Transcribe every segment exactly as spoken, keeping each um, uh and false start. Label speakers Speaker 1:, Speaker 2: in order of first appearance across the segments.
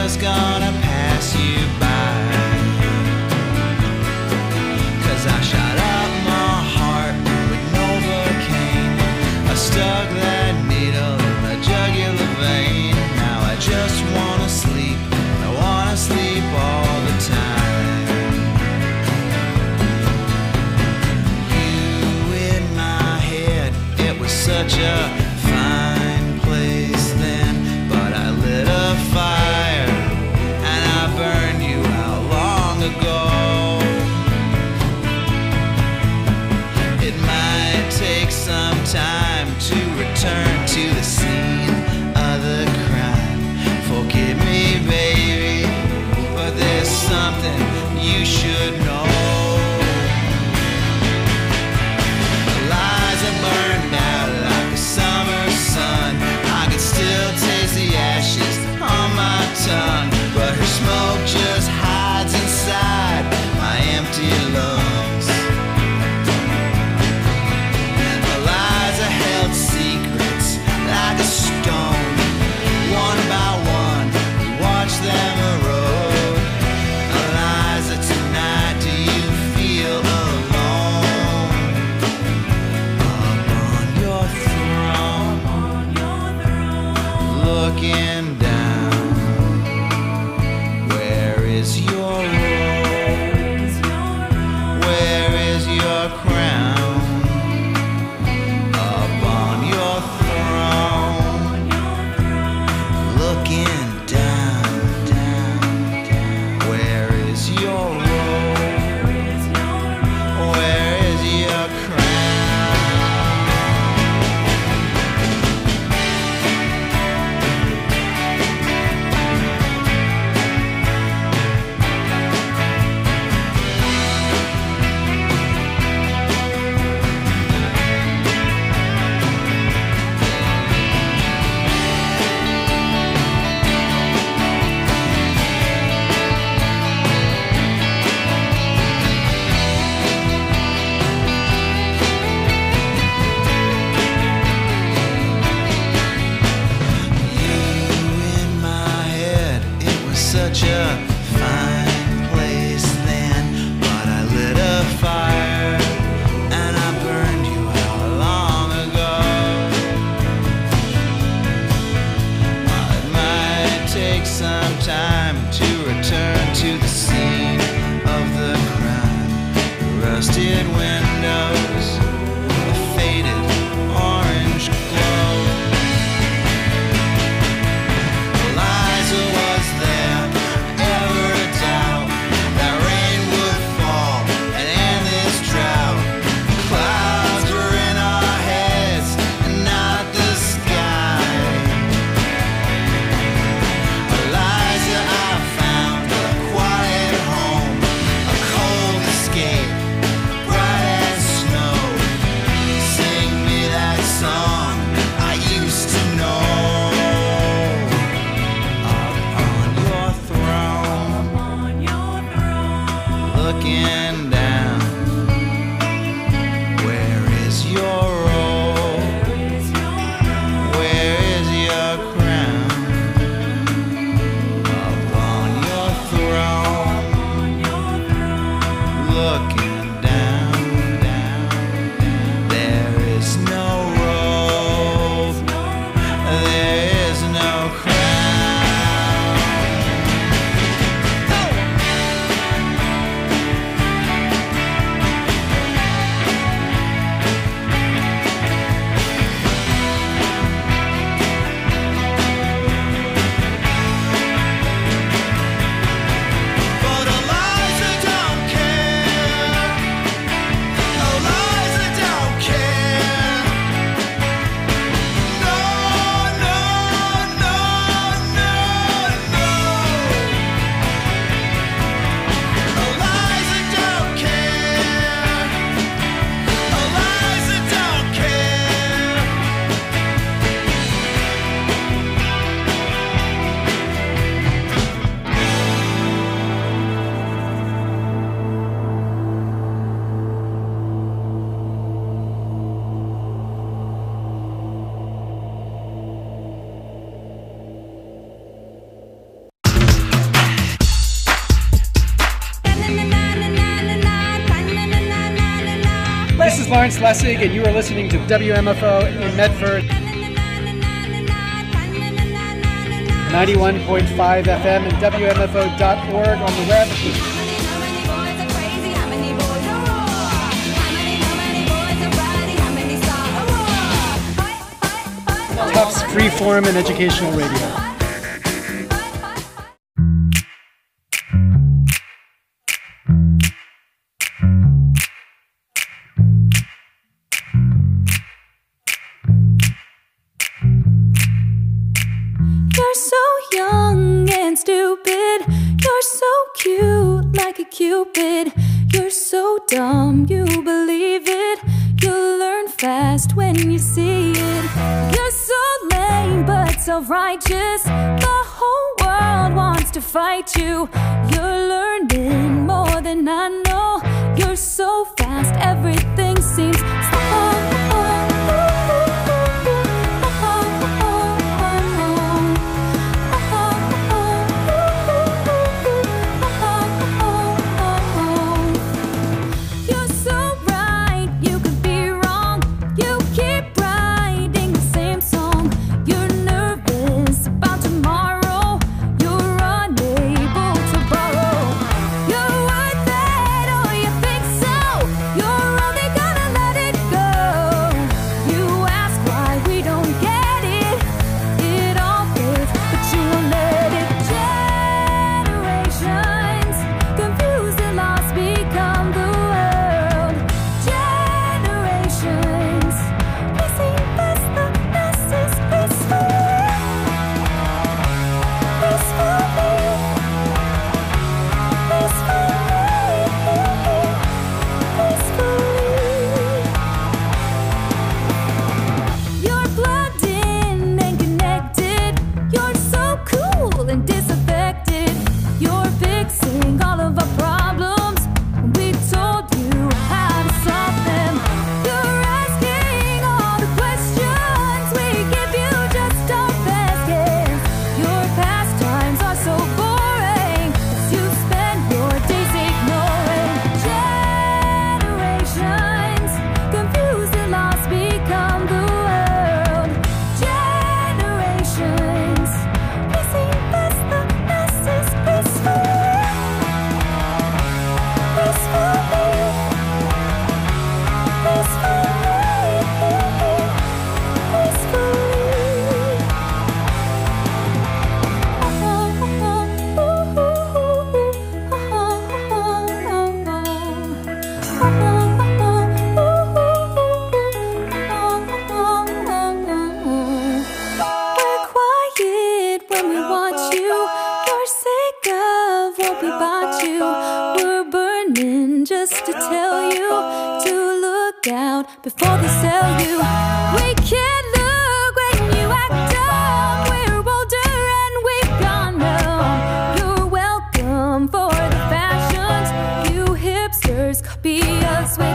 Speaker 1: was gonna pass you by. 'Cause I shot up my heart with Novocaine. I stuck that needle in my jugular vein. Now I just wanna sleep, I wanna sleep all the time. You in my head, it was such a fine place then, but I lit a fire and I burned you out long ago. It might take some time to return to the scene of the crime. Forgive me, baby, but there's something you should know. Lies are burned out like a summer sun. I can still taste the ashes on my tongue, but her smoke just hides inside my empty lungs. Her lies are held secrets like a stone. One by one, we watch them erode. Eliza, tonight, do you feel alone? Up on your throne, looking down. Where is your rose? Where is your crown? Up on your throne, looking down, down, down. Where is your rose? Where is your crown? You in my head, it was such a fine place then, but I lit a fire and I burned you out long ago. It might take some time to return to the scene of the crime. Rusted windows, a faded orange glow. Eliza, was there ever a doubt that rain would fall and end this drought? Clouds were in our heads and not the sky. Eliza, I found
Speaker 2: Lawrence Lessig, and you are listening to W M F O in Medford. ninety-one point five F M and W M F O dot org on the web. Tufts Freeform and Educational Radio.
Speaker 3: You're so young and stupid. You're so cute like a cupid. You're so dumb you believe it. You'll learn fast when you see it. You're so lame but self-righteous. The whole world wants to fight you. You're learning more than I know. You're so fast, everything seems slow. Before they sell you, we can't look when you act dumb. We're older and we've gone numb. You're welcome for the fashions. You hipsters copy us with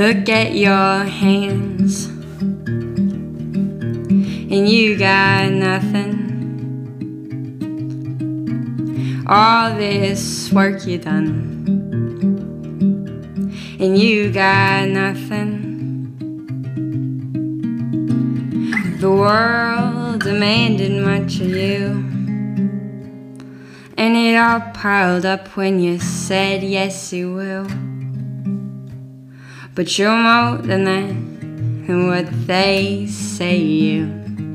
Speaker 4: Look at your hands, and you got nothing. All this work you done, and you got nothing. The world demanded much of you, and it all piled up when you said yes you will. But you're more than that, and what they say you.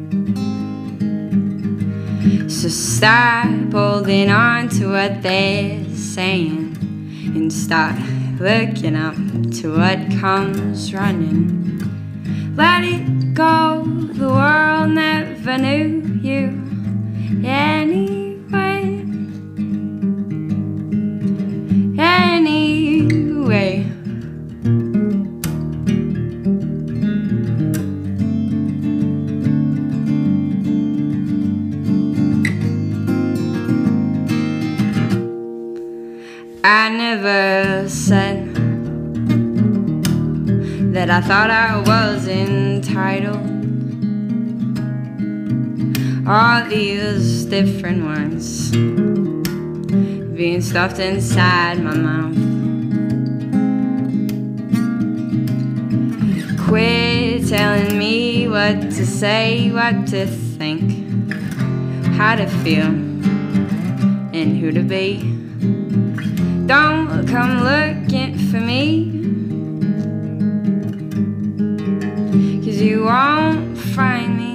Speaker 4: So stop holding on to what they're saying, and start looking up to what comes running. Let it go, the world never knew you anyway. Anyway. I never said that I thought I was entitled. All these different words being stuffed inside my mouth. Quit telling me what to say, what to think, how to feel, and who to be. Don't come looking for me, 'cause you won't find me.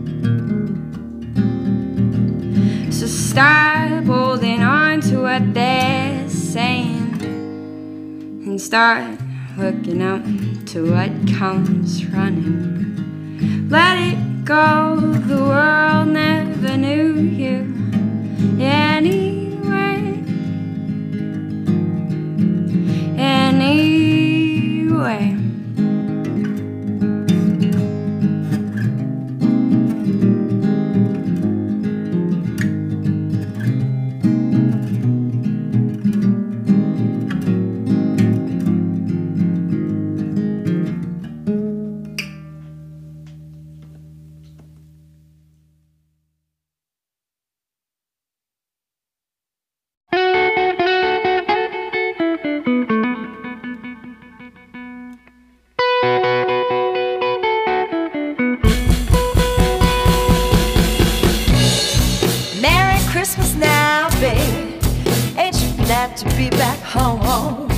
Speaker 4: So stop holding on to what they're saying, and start looking up to what comes running. Let it go, the world never knew you anyway. Anyway.
Speaker 5: To be back home.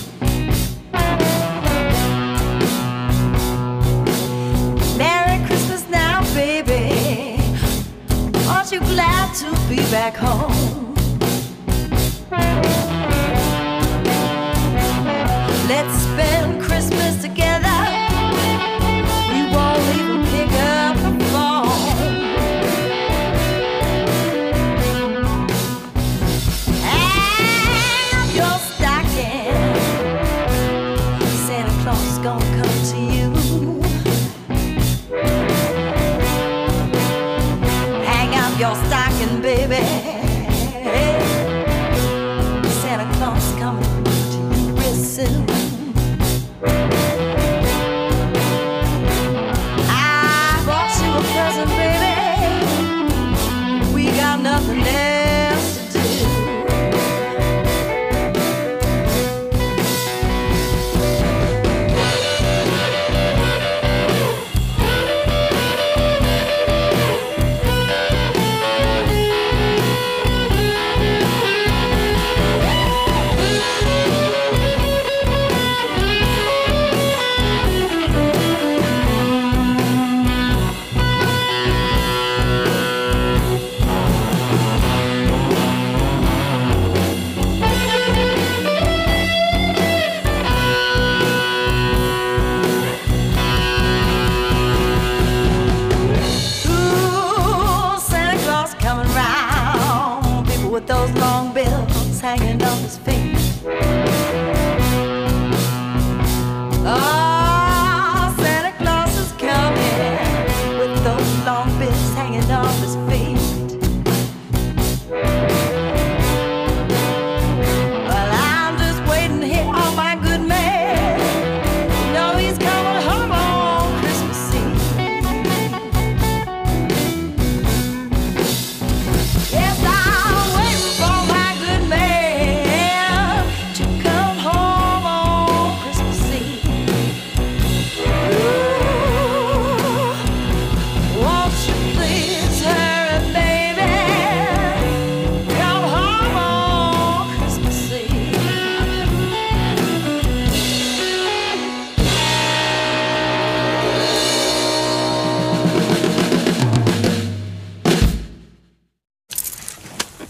Speaker 5: Merry Christmas now, baby. Aren't you glad to be back home? Let's spend Christmas together. We won't even pick up the phone. Gonna come to you. Hang out your stocking, baby.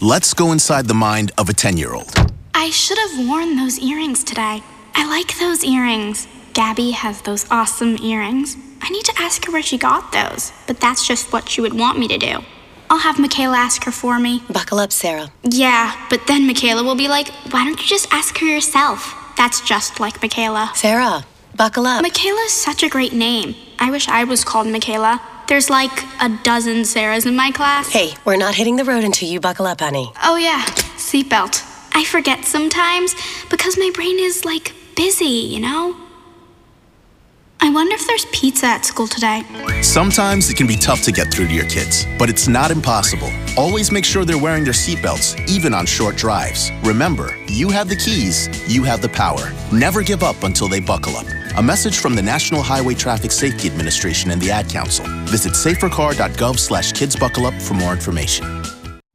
Speaker 6: Let's go inside the mind of a ten-year-old.
Speaker 7: I should have worn those earrings today. I like those earrings. Gabby has those awesome earrings. I need to ask her where she got those, but that's just what she would want me to do. I'll have Michaela ask her for me.
Speaker 8: Buckle up, Sarah.
Speaker 7: Yeah, but then Michaela will be like, why don't you just ask her yourself? That's just like Michaela.
Speaker 8: Sarah, buckle up.
Speaker 7: Michaela's such a great name. I wish I was called Michaela. There's like a dozen Sarahs in my class.
Speaker 8: Hey, we're not hitting the road until you buckle up, honey.
Speaker 7: Oh yeah, seatbelt. I forget sometimes because my brain is like busy, you know? I wonder if there's pizza at school today.
Speaker 6: Sometimes it can be tough to get through to your kids, but it's not impossible. Always make sure they're wearing their seatbelts, even on short drives. Remember, you have the keys, you have the power. Never give up until they buckle up. A message from the National Highway Traffic Safety Administration and the Ad Council. Visit safercar.gov slash kidsbuckleup for more information.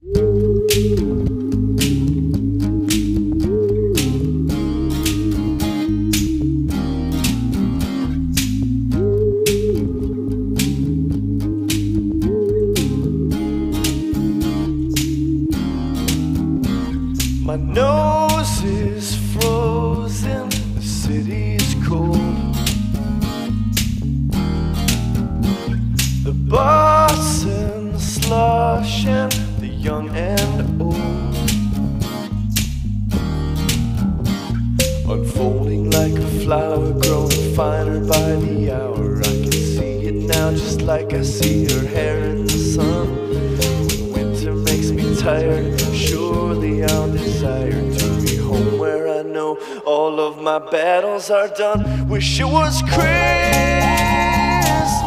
Speaker 1: My nose is frozen, the city's cold. The Boston slushing, the young and old, unfolding like a flower, growing finer by the hour. I can see it now just like I see her hair in the sun. When winter makes me tired, surely I'll desire to be home where I know all of my battles are done. Wish it was Christmas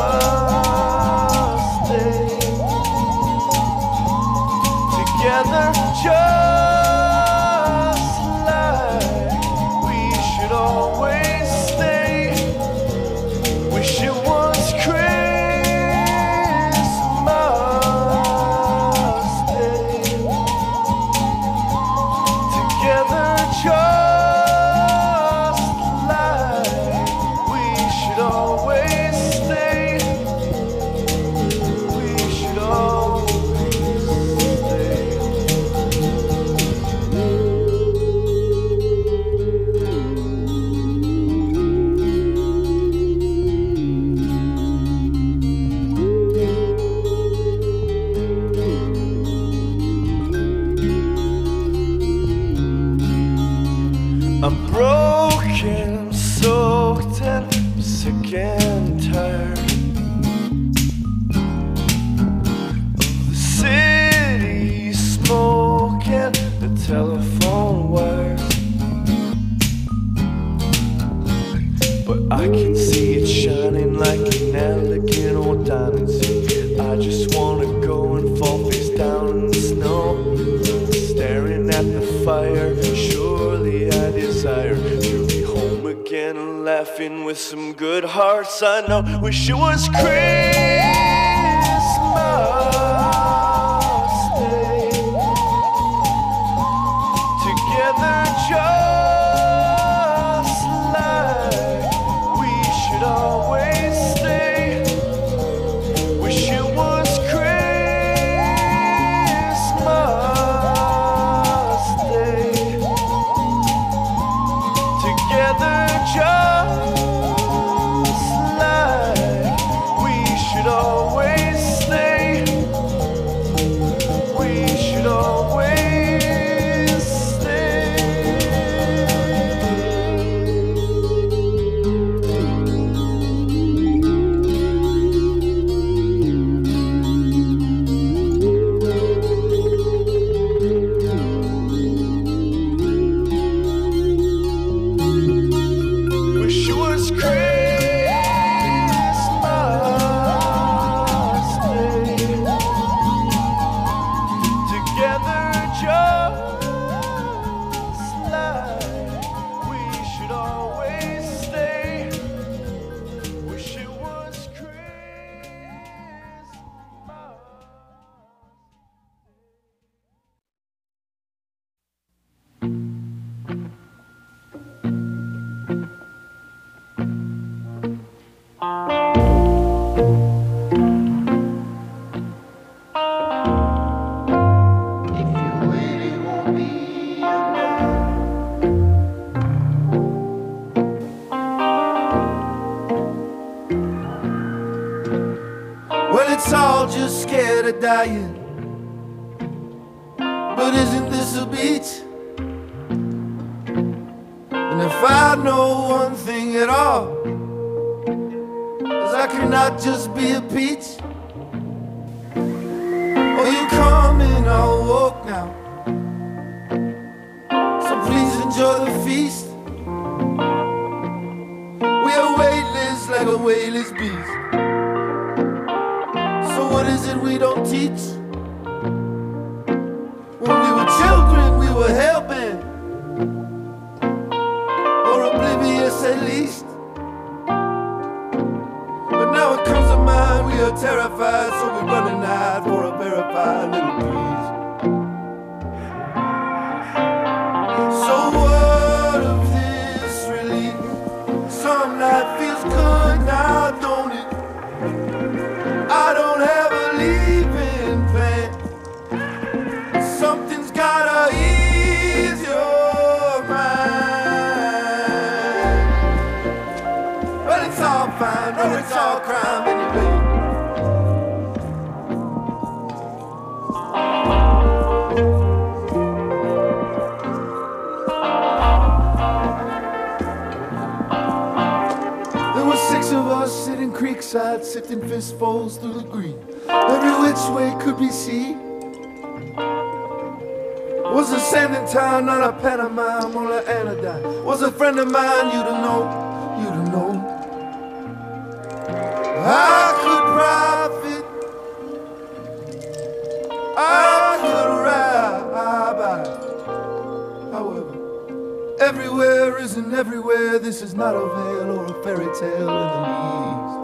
Speaker 1: Day, together just like we should always stay. Wish it was Christmas Day, together just like we should always stay. We should always stay. I'm broken, soaked and sick and tired of the city smoking the telephone wires. But I can see it shining like an elegant old diamond. I just wanna go and fall face down in the snow, staring at the fire. Surely I desire to be home again and laughing with some good hearts I know. Wish it was Christmas Day, together just like we should always stay. Wish it was Christmas Day, together just like we should always stay. We should always stay. Wish it was Christmas Day, together just like we should always stay. Wish it was Christmas.
Speaker 9: it's all just scared of dying. But isn't this a beach? And if I know one thing at all, is I cannot just be a peach. Oh, you come in, I'll walk now. So please enjoy the feast. We are weightless like a weightless beast. So what is it we don't teach? When we were children, we were hell-bent, or oblivious at least. But now it comes to mind, we are terrified, so we're running out for a verified little piece. So what of this relief? Some life feels good now, don't it? I don't have a leaving plan. Something's gotta ease your mind. Well, it's all fine, no, it's all crime anyway. There were six of us sitting creekside, sifting fistfuls through the green. Every which way could be seen. Was a sanding town, not a pantomime, or an anodyne. Was a friend of mine, you to know, you to know. I could profit, I could rabbi. However, everywhere isn't everywhere. This is not a veil or a fairy tale in the least.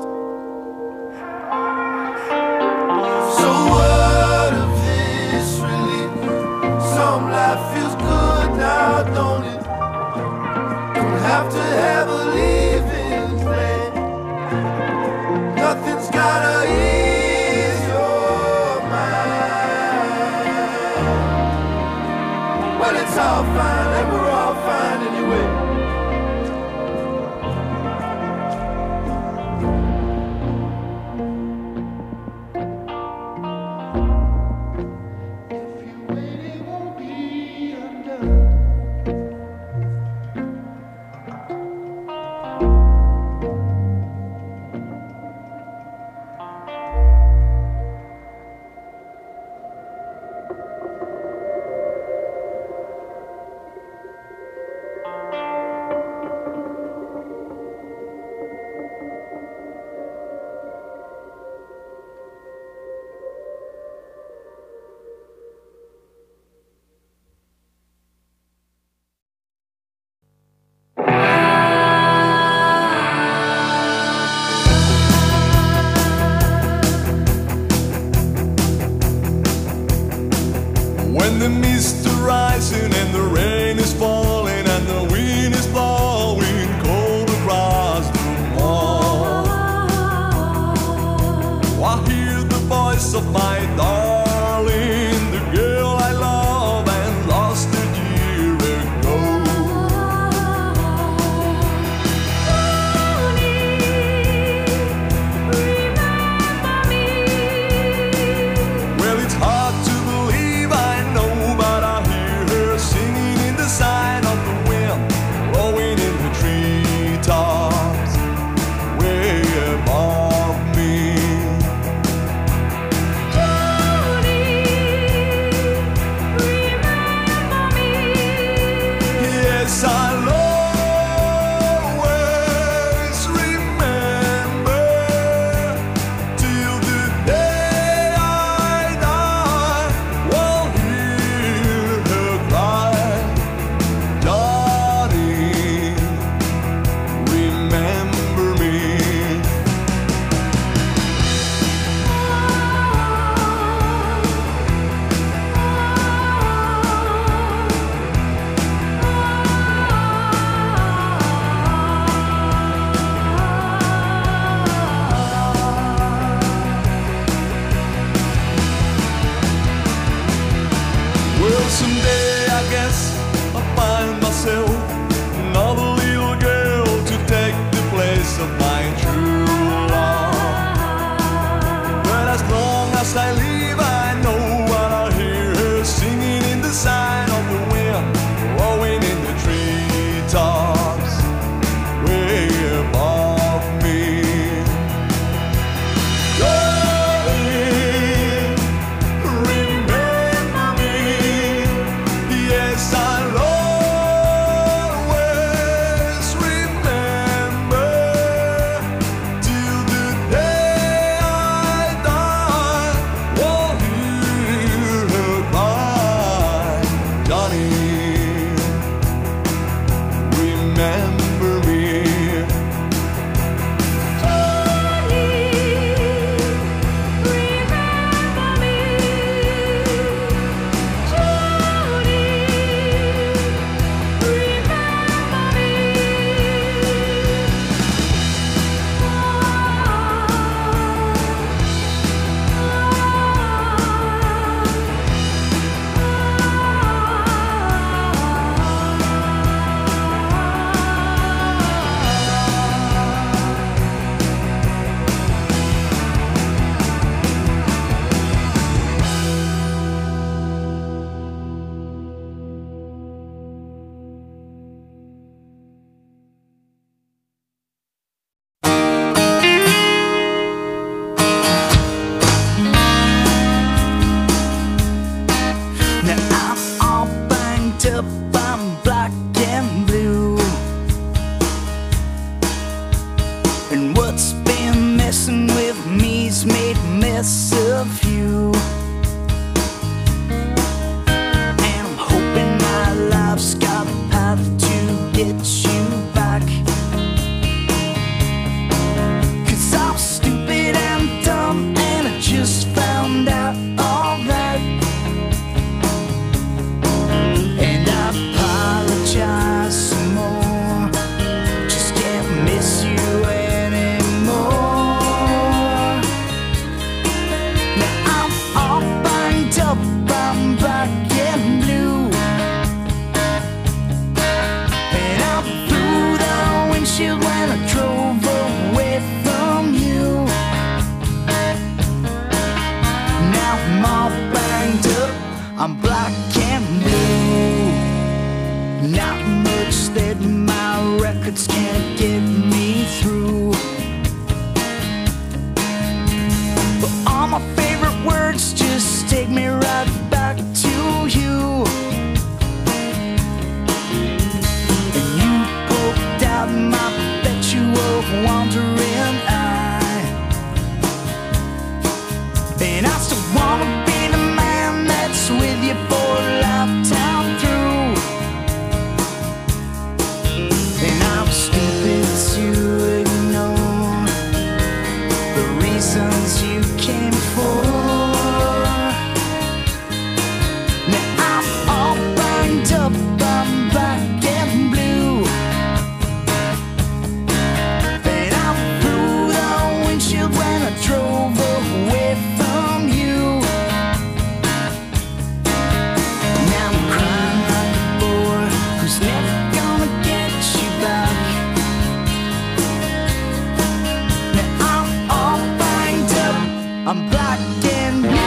Speaker 9: So what of this relief? Some life feels good now, don't it? Don't have to have a leaving plan. Nothing's gotta ease your mind. Well, it's all fine, and we're all fine anyway.
Speaker 10: When the mist is rising and the rain is falling and the wind is blowing cold across the wall, I hear the voice of my darling, the girl I love and lost a year ago. Well, it's hard to believe, I know, but I hear her singing in the sign of the wind, blowing in the treetops way above me.
Speaker 1: messing with me's made a mess of you. And I'm hoping my life's got a path to get you back. Cause I'm stupid and dumb, and I just found out all that. And I apologize some more, just can't miss you anymore. Now I'm all banged up, I'm black and blue, and I'm through the windshield when I drove away from you. Now I'm all banged up, I'm black and blue. Not much that my records can't get me through, but all my favorite words just take me right back to you. And you poked out my perpetual wandering eye, and I still wanna be the man that's with you for a lifetime through. And I'm stupid to ignore the reasons you came for. Now I'm all banged up, I'm black and blue, and I'm through the windshield when I drove away from you. Now I'm crying like a boy who's never gonna get you back. Now I'm all banged up, I'm black and blue.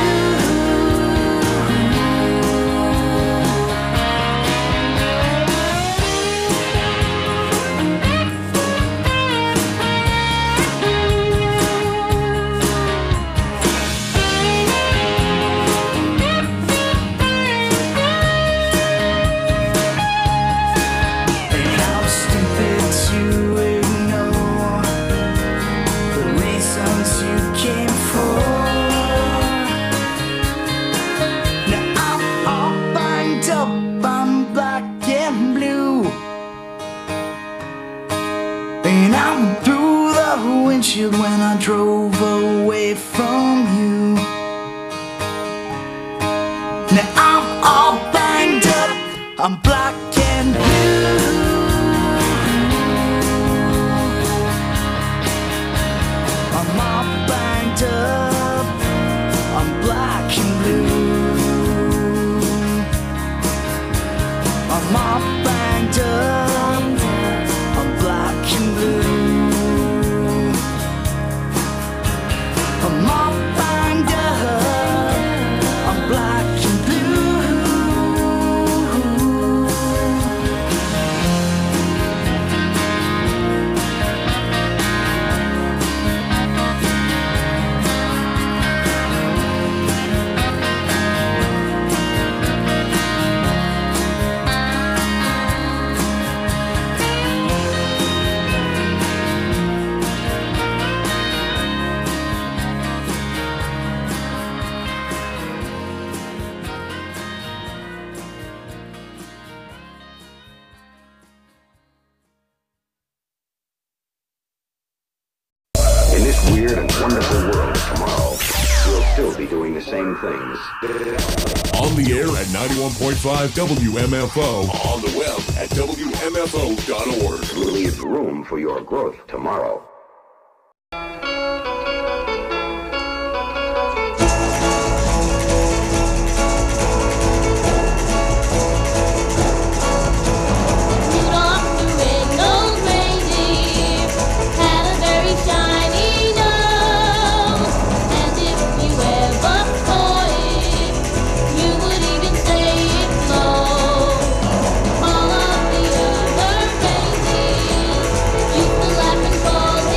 Speaker 1: And I'm stupid to ignore the reasons you came for. Now I'm all banged up, I'm black and blue, and I'm through the windshield when I drove away from you. Now I'm all banged up, I'm black and blue. I'm all banged up, I'm black and blue. I'm all banged up, I'm black and blue. I'm all banged up, I'm black and blue.
Speaker 11: In this weird and wonderful world of tomorrow, we'll still be doing the same things.
Speaker 10: On the air at ninety-one point five W M F O. On the web at W M F O dot org.
Speaker 11: We'll leave room for your growth tomorrow.
Speaker 12: All of the other babies used to laugh and call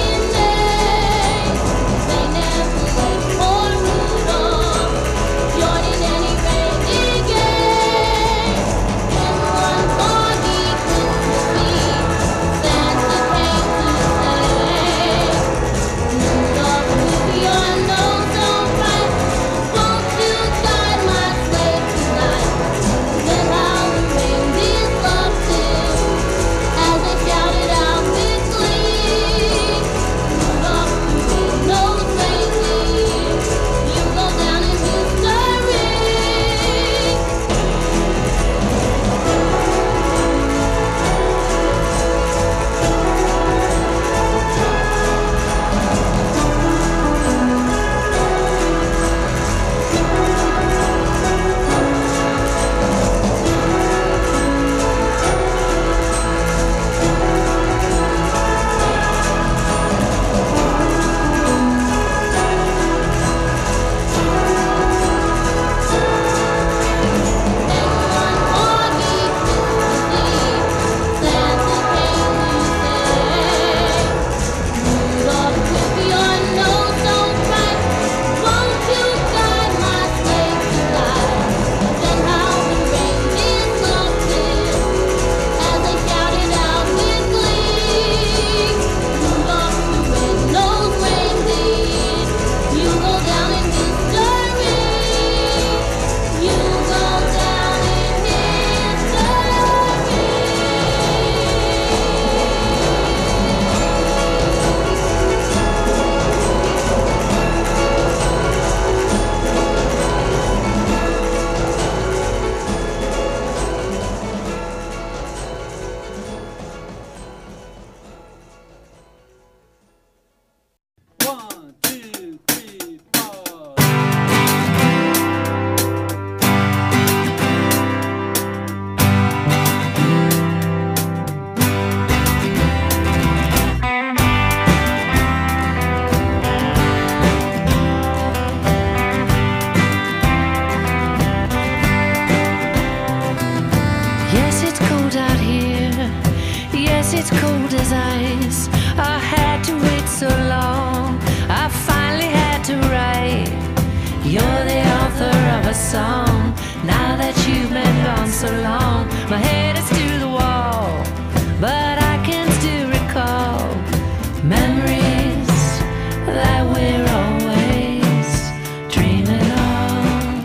Speaker 12: song. Now that you've been gone so long, my head is to the wall, but I can still recall memories that we're always dreaming of.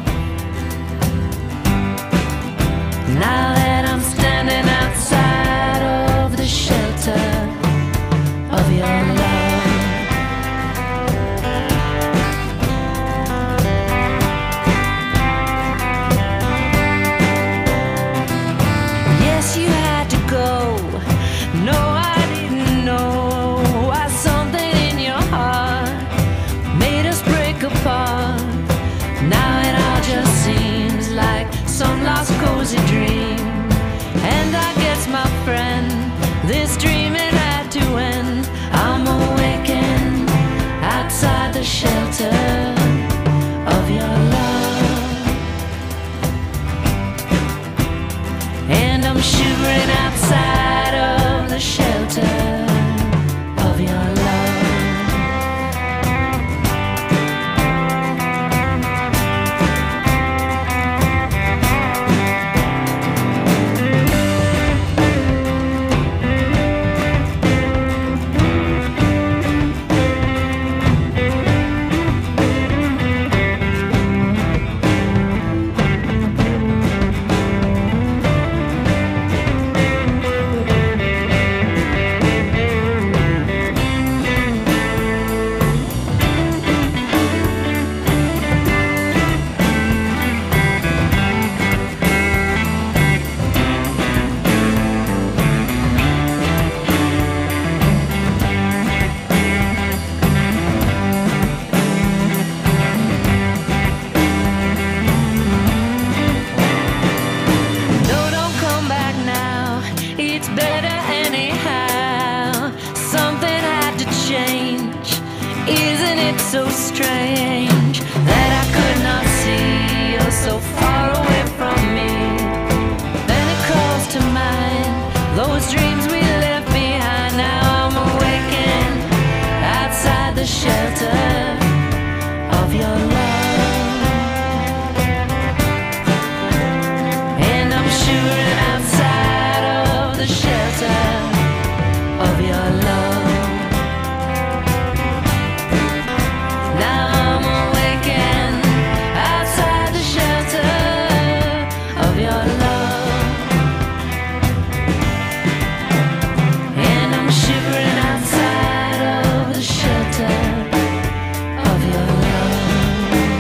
Speaker 12: Now that I'm standing outside of the shelter of your love, yes, you had to go. No, I didn't know why something in your heart made us break apart. Now it all just seems like some lost cozy dream. And I guess, my friend, this dream it had to end. I'm awakened outside the shelter of your love, and I'm shivering outside of the shelter of your love. No, don't come back now. It's better anyhow. Something had to change. Isn't it so strange that I could not see you're so far away from me? Then it calls to mind those dreams we left behind. Now I'm awakened outside the shelter of your love, and I'm shivering outside of the shelter of your love. Now I'm awakened outside the shelter of your love, and I'm shivering outside of the shelter of your love.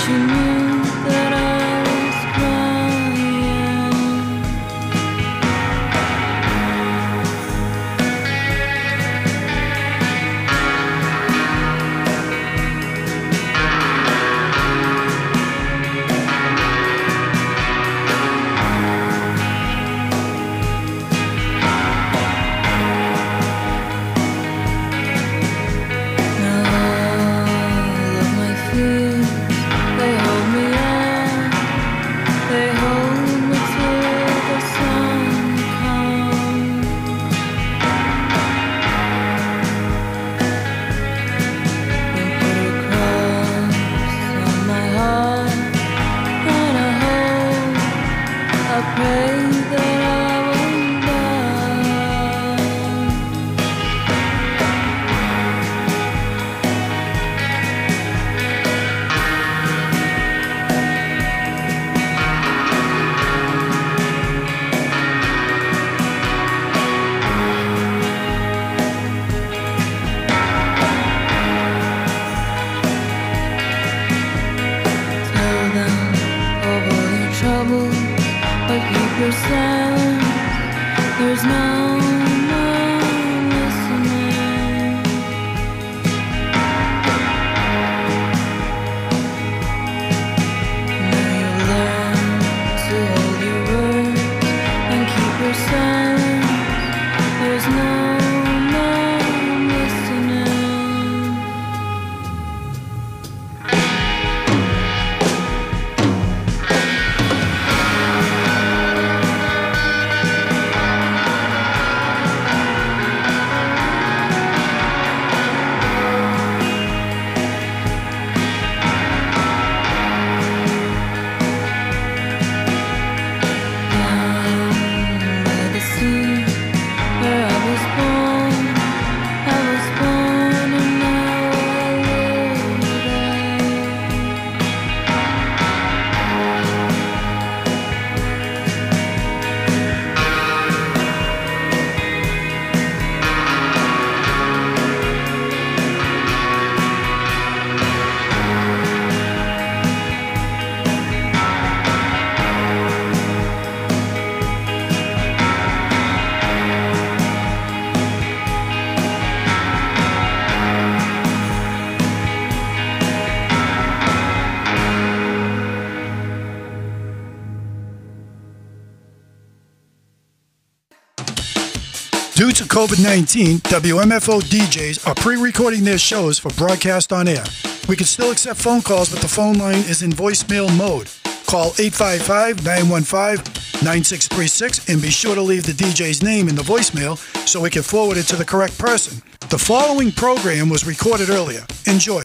Speaker 12: you knew that I was
Speaker 13: Due to COVID nineteen, W M F O D Js are pre-recording their shows for broadcast on air. We can still accept phone calls, but the phone line is in voicemail mode. Call eight five five, nine one five, nine six three six and be sure to leave the D J's name in the voicemail so we can forward it to the correct person. The following program was recorded earlier. Enjoy.